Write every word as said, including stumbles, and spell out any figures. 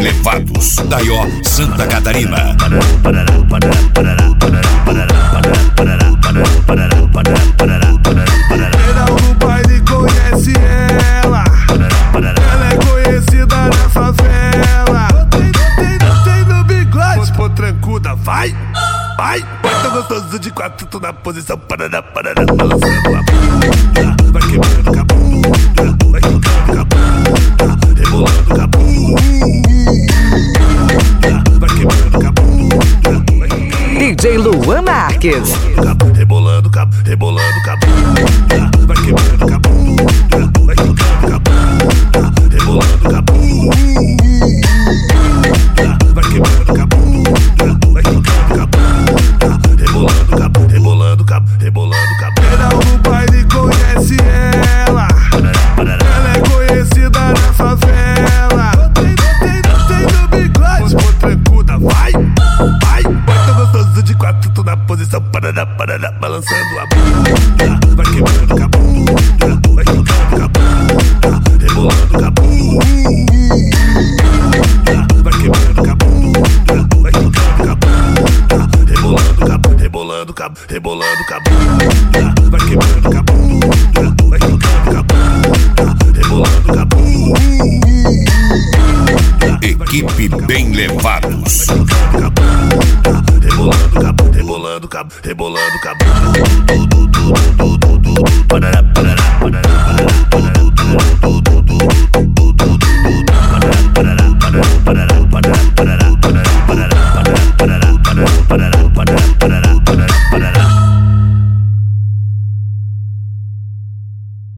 levados. Daió, Santa Catarina. Geral do baile conhece ela. Ela é conhecida na favela. Botei, botei, botei no bigode. Pô, trancuda, vai, vai. Vai tão gostoso de quatro, tu na posição. Parará, parará, balançando a bunda. Vai quebrando com a bunda. Vai quebrando com a bunda. Rebolando com a bunda. Vai quebrando com a bunda. D J Luan Marques. Rebolando, cabo, rebolando, cabo. Vai quebrando, cabo. Vai quebrando, cabo. Rebolando, cabo. Vai quebrando, cabo. Vai quebrando, cabo. Rebolando, cabo, rebolando, cabo, rebolando, cabo. Geral do baile conhece ela. Ela é conhecida na favela. Botei, botei, botei no bigode. Pô, trancuda, vai, vai. Vai tão gostoso de quatro, tu na posição. Parará, parará, balançando a bunda. Vai quebrando com a bunda. Vai quebrando com a bunda. Rebolando com a bunda. Vai quebrando com a bunda. Vai quebrando com a bunda. Rebolando com a bunda. Rebolando com a bunda. Rebolando com a bunda. Vai quebrando com a bunda. Vai quebrando com a bunda. Rebolando com a bunda. Equipe Bem Levados. Rebolando cabo, rebolando cabo, rebolando cabo. Parará, parará, parará, parará, parará, parará, parará, parará, parará, parará, parará, parará, parará, parará, parará, parará.